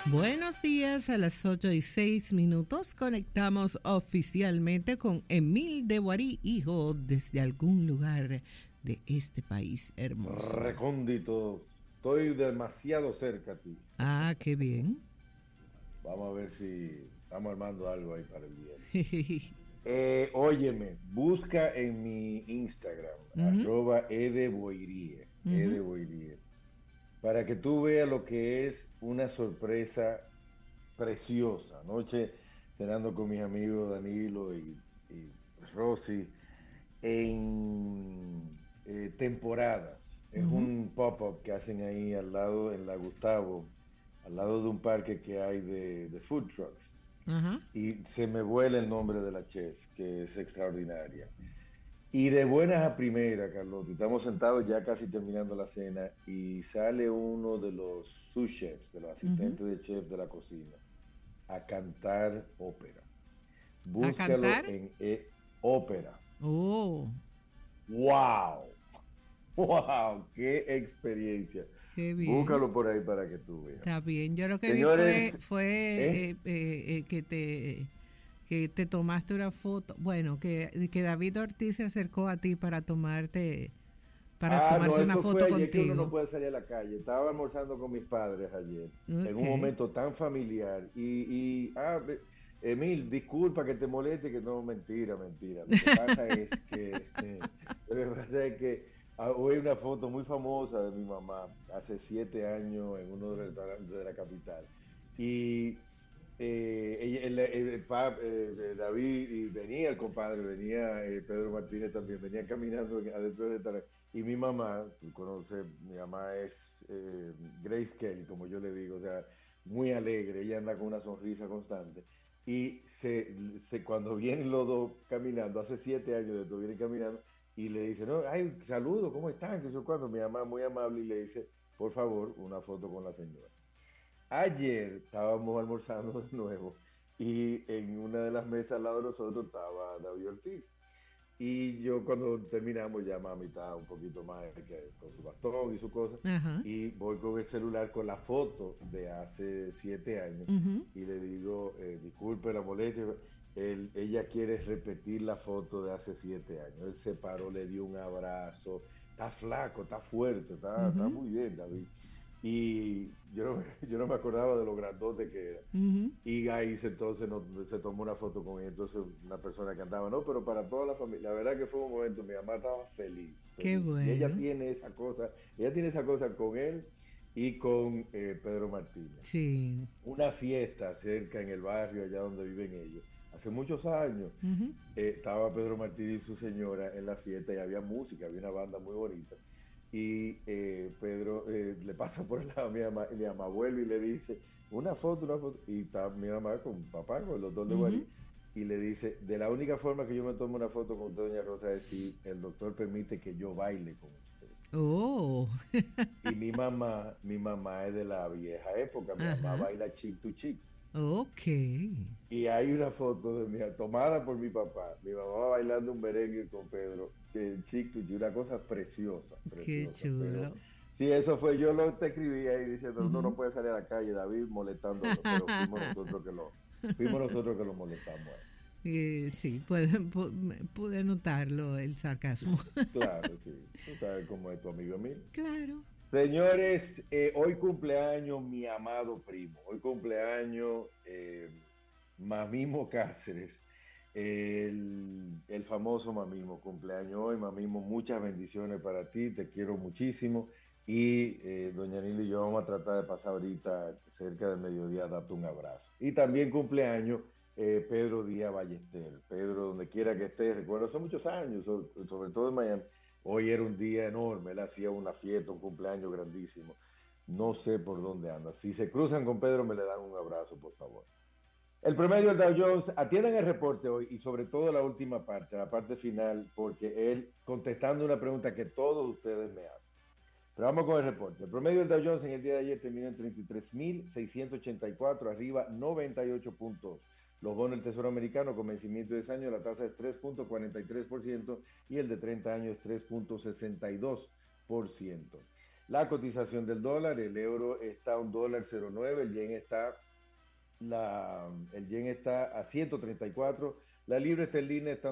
Buenos días, a las 8:06 conectamos oficialmente con Emil de Guarí, hijo, desde algún lugar de este país hermoso. Recóndito, estoy demasiado cerca a ti. Ah, qué bien. Vamos a ver si estamos armando algo ahí para el día. Óyeme, busca en mi Instagram, @edeboirie, edeboirie, para que tú veas lo que es una sorpresa preciosa. Anoche cenando con mis amigos Danilo y Rosy en temporadas. Es un pop-up que hacen ahí al lado, en la Gustavo, al lado de un parque que hay de food trucks. Y se me vuela el nombre de la chef, que es extraordinaria. Y de buenas a primeras, Carlos, estamos sentados ya casi terminando la cena y sale uno de los sous chefs, de los asistentes de chef de la cocina, a cantar ópera. ¿A Búscalo cantar? en ópera. Oh, ¡Wow! ¡Wow! ¡Qué experiencia! qué bien. Búscalo por ahí para que tú veas. Está bien. Yo lo que vi Señores, fue que te tomaste una foto. Bueno, que David Ortiz se acercó a ti para tomarse no, una eso fue foto ayer que uno no contigo. puede salir a la calle. Estaba almorzando con mis padres ayer, en un Ok. momento tan familiar. Emil, disculpa que te moleste, que no, mentira, mentira. Lo que pasa es que, lo que pasa es que hoy hay una foto muy famosa de mi mamá, hace 7 años, en uno de los restaurantes de la capital. Y David, y venía el compadre, venía Pedro Martínez también, venía caminando adentro del restaurante. Y mi mamá, tú conoces, mi mamá es Grace Kelly, como yo le digo, o sea, muy alegre, ella anda con una sonrisa constante. Y cuando vienen los dos caminando, hace 7 años de esto, vienen caminando, y le dice, no, ay, saludos, ¿cómo están? Que yo cuando mi mamá muy amable y le dice, por favor, una foto con la señora. Ayer estábamos almorzando de nuevo y en una de las mesas al lado de nosotros estaba David Ortiz. Y yo cuando terminamos ya mami estaba un poquito más con su bastón y su cosa. Ajá. Y voy con el celular con la foto de hace 7 años Ujú. y le digo, disculpe la molestia, ella quiere repetir la foto de hace 7 años. Él se paró, le dio un abrazo, está flaco, está fuerte, está Ujú. muy bien, David. Y yo no me acordaba de lo grandote que era. Ujú. Y ahí se tomó una foto con él. Entonces, una persona que andaba, no, pero para toda la familia. La verdad que fue un momento, mi mamá estaba feliz, Qué feliz. Y bueno. ella tiene esa cosa con él y con Pedro Martínez. Sí. Una fiesta cerca en el barrio, allá donde viven ellos. Hace muchos años Ujú. estaba Pedro Martínez y su señora en la fiesta y había música, había una banda muy bonita. Y Pedro le pasa por el lado a mi mamá vuelve y le dice, una foto. Y está mi mamá con papá, con el doctor de Ujú. Guarí, y le dice, de la única forma que yo me tomo una foto con usted, doña Rosa, es si el doctor permite que yo baile con usted. Oh. Y mi mamá es de la vieja época, mi mamá Ajá. baila chick to chick. Ok. Y hay una foto tomada por mi papá, mi mamá bailando un merengue con Pedro, que chick to chick, una cosa preciosa, Qué preciosa. Pero chulo. sí, eso fue, yo lo te escribí ahí diciendo, uno no Ujú. puede salir a la calle, David molestándolo, pero fuimos nosotros que lo molestamos a él. Sí, pude notarlo, el sarcasmo. Claro, sí, tú sabes cómo es tu amigo mío. Claro. Señores, hoy cumpleaños mi amado primo, hoy cumpleaños Mamimo Cáceres, el famoso Mamimo, cumpleaños hoy, Mamimo, muchas bendiciones para ti, te quiero muchísimo y doña Nili y yo vamos a tratar de pasar ahorita cerca del mediodía a darte un abrazo. Y también cumpleaños Pedro Díaz Ballester, Pedro, donde quiera que estés, recuerdo hace muchos años, sobre todo en Miami. Hoy era un día enorme, él hacía una fiesta, un cumpleaños grandísimo. No sé por dónde anda. Si se cruzan con Pedro, me le dan un abrazo, por favor. El promedio del Dow Jones, atiendan el reporte hoy y sobre todo la última parte, la parte final, porque él contestando una pregunta que todos ustedes me hacen. Pero vamos con el reporte. El promedio del Dow Jones en el día de ayer terminó en 33.684, arriba 98 puntos. Los bonos del Tesoro Americano con vencimiento de 10 años, la tasa es 3.43% y el de 30 años 3.62%. la cotización del dólar. El euro está a $1.09, el yen está a 134, la libra esterlina está a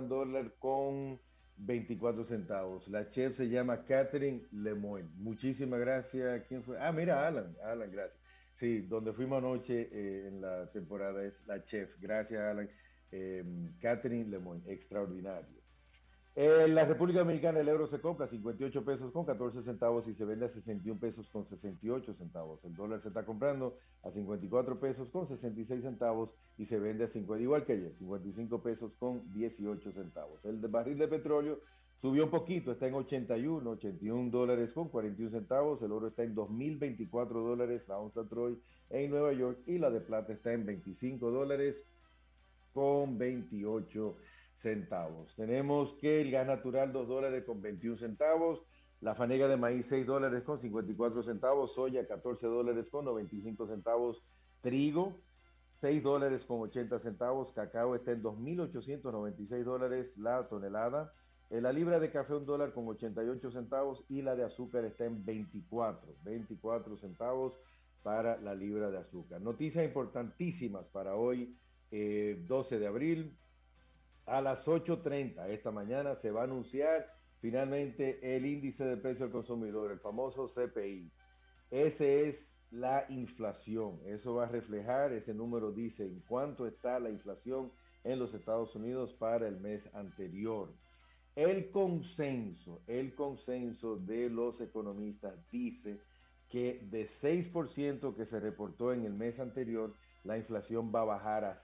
$1.24. La chef se llama Catherine Lemoyne. Muchísimas gracias. ¿Quién fue? Ah, mira, Alan, gracias. Sí, donde fuimos anoche en la temporada es la chef. Gracias, Alan. Catherine Lemoyne, extraordinario. En la República Dominicana el euro se compra a 58 pesos con 14 centavos y se vende a 61 pesos con 68 centavos. El dólar se está comprando a 54 pesos con 66 centavos y se vende a 50, igual que ayer, 55 pesos con 18 centavos. El barril de petróleo subió un poquito, está en 81 dólares con 41 centavos. El oro está en 2.024 dólares la onza Troy en Nueva York y la de plata está en 25 dólares con 28 centavos. Tenemos que el gas natural $2 con 21 centavos, la fanega de maíz $6 con 54 centavos, soya $14 con 95 centavos, trigo $6 con 80 centavos, cacao está en $2.896 la tonelada, la libra de café $1 con 88 centavos y la de azúcar está en 24 centavos para la libra de azúcar. Noticias importantísimas para hoy, 12 de abril. A las 8:30 esta mañana se va a anunciar finalmente el índice de precio al consumidor, el famoso CPI. Ese es la inflación. Eso va a reflejar, ese número dice en cuánto está la inflación en los Estados Unidos para el mes anterior. El consenso de los economistas dice que de 6% que se reportó en el mes anterior, la inflación va a bajar a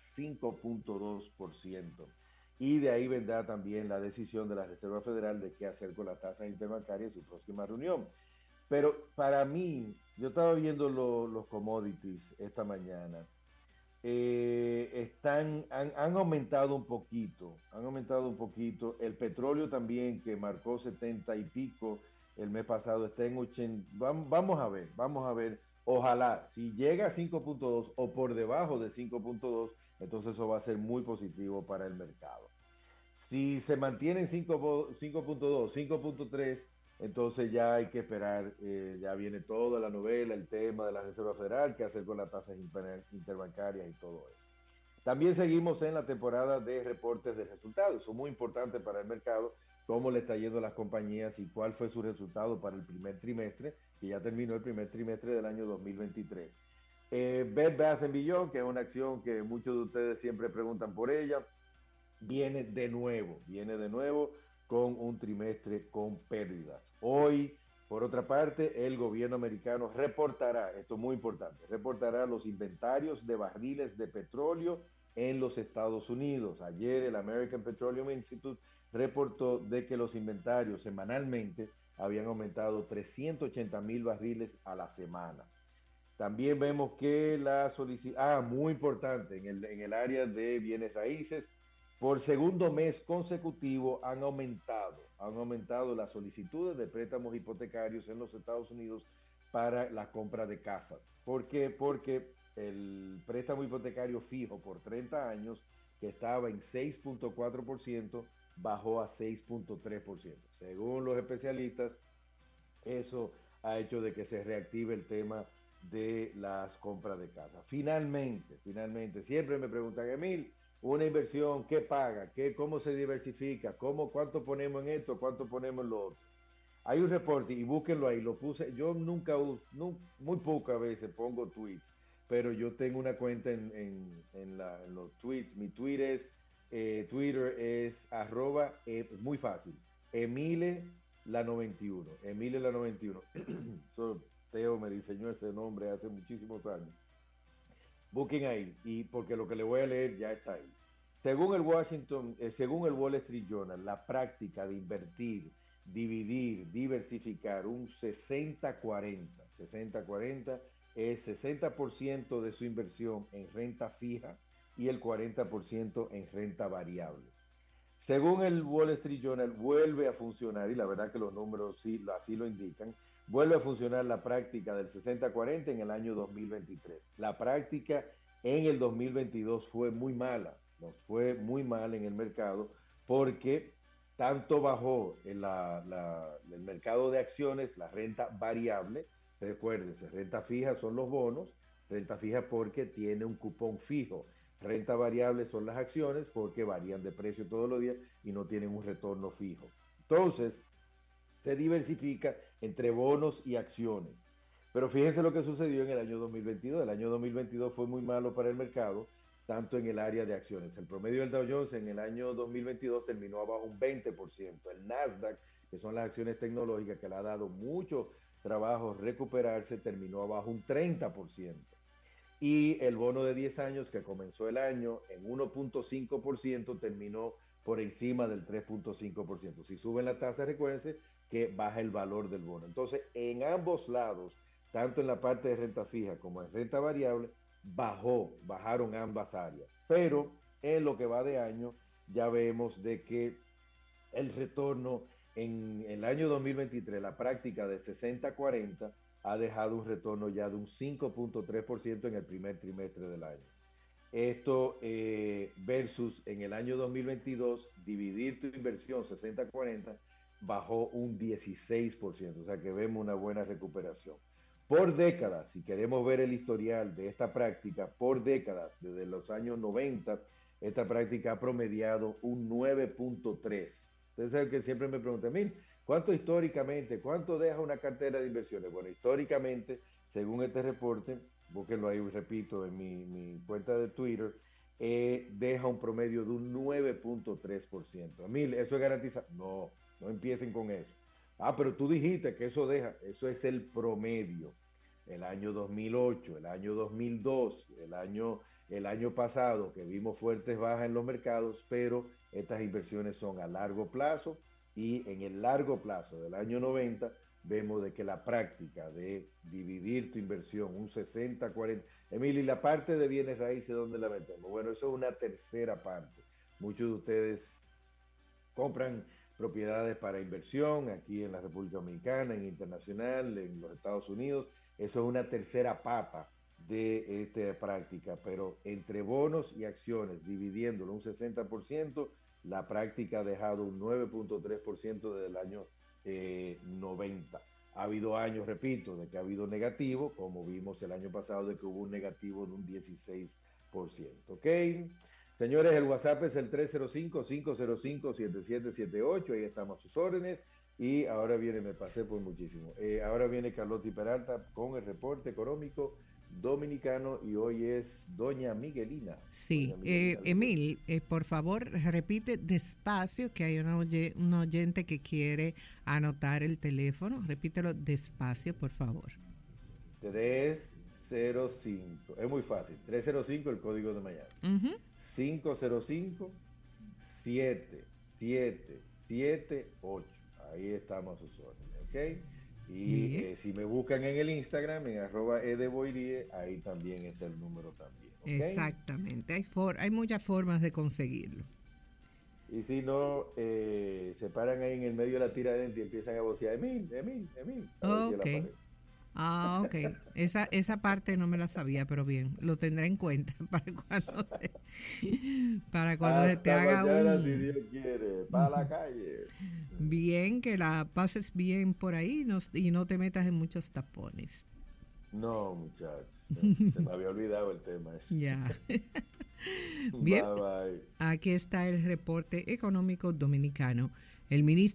5.2%. Y de ahí vendrá también la decisión de la Reserva Federal de qué hacer con la tasa interbancaria en su próxima reunión. Pero para mí, yo estaba viendo los commodities esta mañana, han aumentado un poquito, el petróleo también, que marcó 70 y pico el mes pasado, está en 80, vamos a ver, ojalá, si llega a 5.2 o por debajo de 5.2, entonces eso va a ser muy positivo para el mercado. Si se mantiene en 5.2, 5.3, entonces ya hay que esperar, ya viene toda la novela, el tema de la Reserva Federal, qué hacer con las tasas interbancarias y todo eso. También seguimos en la temporada de reportes de resultados, son muy importantes para el mercado, cómo le está yendo a las compañías y cuál fue su resultado para el primer trimestre, que ya terminó el primer trimestre del año 2023. Bed Bath & Beyond, que es una acción que muchos de ustedes siempre preguntan por ella, viene de nuevo con un trimestre con pérdidas. Hoy, por otra parte, el gobierno americano reportará, esto es muy importante, reportará los inventarios de barriles de petróleo en los Estados Unidos. Ayer el American Petroleum Institute reportó de que los inventarios semanalmente habían aumentado 380,000 barriles a la semana. También vemos que la solicitud, muy importante, en el área de bienes raíces, por segundo mes consecutivo han aumentado las solicitudes de préstamos hipotecarios en los Estados Unidos para la compra de casas. ¿Por qué? Porque el préstamo hipotecario fijo por 30 años, que estaba en 6.4%, bajó a 6.3%. Según los especialistas, eso ha hecho de que se reactive el tema de las compras de casa. Finalmente, siempre me preguntan, Emil, una inversión, ¿qué paga? ¿Cómo se diversifica? ¿Cuánto ponemos en esto? ¿Cuánto ponemos en lo otro? Hay un reporte y búsquenlo ahí, lo puse, yo nunca uso, muy pocas veces pongo tweets, pero yo tengo una cuenta en los tweets. Mi Twitter es arroba, muy fácil, Emile la 91. Teo me diseñó ese nombre hace muchísimos años. Busquen ahí, y porque lo que le voy a leer ya está ahí. Según el Wall Street Journal, la práctica de invertir, dividir, diversificar un 60-40 es 60% de su inversión en renta fija y el 40% en renta variable. Según el Wall Street Journal, vuelve a funcionar, y la verdad que los números sí, así lo indican, vuelve a funcionar la práctica del 60-40 en el año 2023. La práctica en el 2022 fue muy mala, nos fue muy mal en el mercado porque tanto bajó el mercado de acciones, la renta variable. Recuérdense, renta fija son los bonos, renta fija porque tiene un cupón fijo. Renta variable son las acciones porque varían de precio todos los días y no tienen un retorno fijo. Entonces, se diversifica entre bonos y acciones. Pero fíjense lo que sucedió en el año 2022. El año 2022 fue muy malo para el mercado, tanto en el área de acciones. El promedio del Dow Jones en el año 2022 terminó abajo un 20%. El Nasdaq, que son las acciones tecnológicas que le ha dado mucho trabajo recuperarse, terminó abajo un 30%. Y el bono de 10 años que comenzó el año en 1.5% terminó por encima del 3.5%. Si suben la tasa, recuérdense que baja el valor del bono. Entonces, en ambos lados, tanto en la parte de renta fija como en renta variable, bajaron ambas áreas. Pero en lo que va de año, ya vemos de que el retorno en el año 2023, la práctica de 60-40, ha dejado un retorno ya de un 5.3% en el primer trimestre del año. Esto versus en el año 2022, dividir tu inversión 60-40, bajó un 16%, o sea que vemos una buena recuperación. Por décadas, si queremos ver el historial de esta práctica, por décadas, desde los años 90, esta práctica ha promediado un 9.3. Ustedes saben que siempre me preguntan, mire, ¿cuánto históricamente, cuánto deja una cartera de inversiones? Bueno, históricamente, según este reporte, búsquenlo ahí, repito, en mi cuenta de Twitter, deja un promedio de un 9.3%. Emil, ¿eso es garantizado? No, no empiecen con eso. Ah, pero tú dijiste que eso deja, eso es el promedio. El año 2008, el año 2002, el año pasado, que vimos fuertes bajas en los mercados, pero estas inversiones son a largo plazo y en el largo plazo del año 90 vemos de que la práctica de dividir tu inversión un 60-40, Emilio, ¿y la parte de bienes raíces dónde la metemos? Bueno, eso es una tercera parte. Muchos de ustedes compran propiedades para inversión aquí en la República Dominicana, en internacional, en los Estados Unidos. Eso es una tercera pata de esta práctica, pero entre bonos y acciones, dividiéndolo un 60%, la práctica ha dejado un 9.3% desde el año 90. Ha habido años, repito, de que ha habido negativo, como vimos el año pasado de que hubo un negativo de un 16%. ¿Ok? Señores, el WhatsApp es el 305-505-7778, ahí estamos a sus órdenes. Y ahora viene, me pasé por muchísimo, ahora viene Carlotti Peralta con el reporte económico dominicano y hoy es Doña Miguelina. Sí, Doña Miguelina Emil, por favor, repite despacio, que hay un oyente que quiere anotar el teléfono. Repítelo despacio, por favor. 305, es muy fácil, 305 el código de Miami. 505-7778. Ahí estamos a sus órdenes, ¿ok? Y si me buscan en el Instagram, en @edeboirie, ahí también está el número también, ¿okay? Exactamente, hay muchas formas de conseguirlo. Y si no, se paran ahí en el medio de la tiradera y empiezan a vocear, Emil. Ok. Ok. Esa parte no me la sabía, pero bien, lo tendré en cuenta para cuando se te haga si Dios quiere, para la calle. Bien, que la pases bien por ahí y no te metas en muchos tapones. No, muchachos, se me había olvidado el tema. Ya. Bien, bye. Aquí está el reporte económico dominicano. El ministro